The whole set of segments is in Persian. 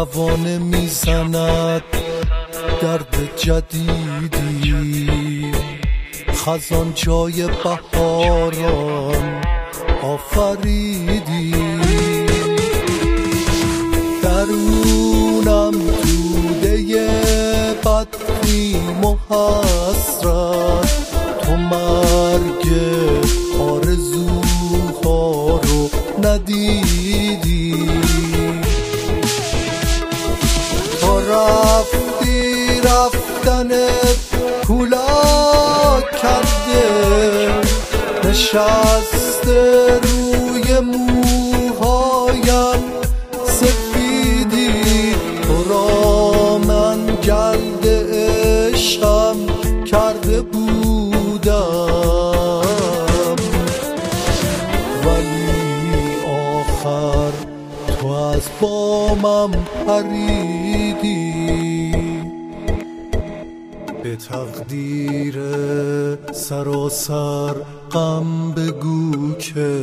پروانه میزند درد جدیدی، خزان جای بهاران آفریدی. درونم توده بدبین و حسرت، تو مرگ آرزوها رو ندیدی. تا رفتی رفتنت کولاک کرده، نشسته روی موهایم سفیدی. تو را من جلد عشقم کرده بودم، ولی آخر تو از بامم پریدی. به تقدیر سراسر غم بگو که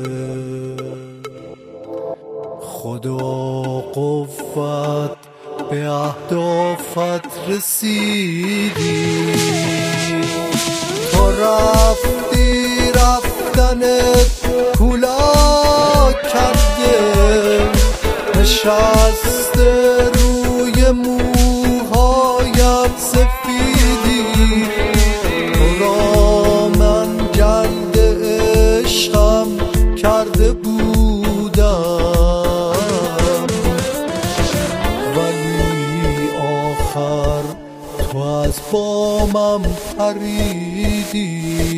خدا قوت به اهدافت رسیدی. تو رفتی رفتنت کولاک کرده، نشسته روی موهایم سفیدی. تو را من جلد عشقم کرده بودم، ولی آخر تو از بامم پریدی.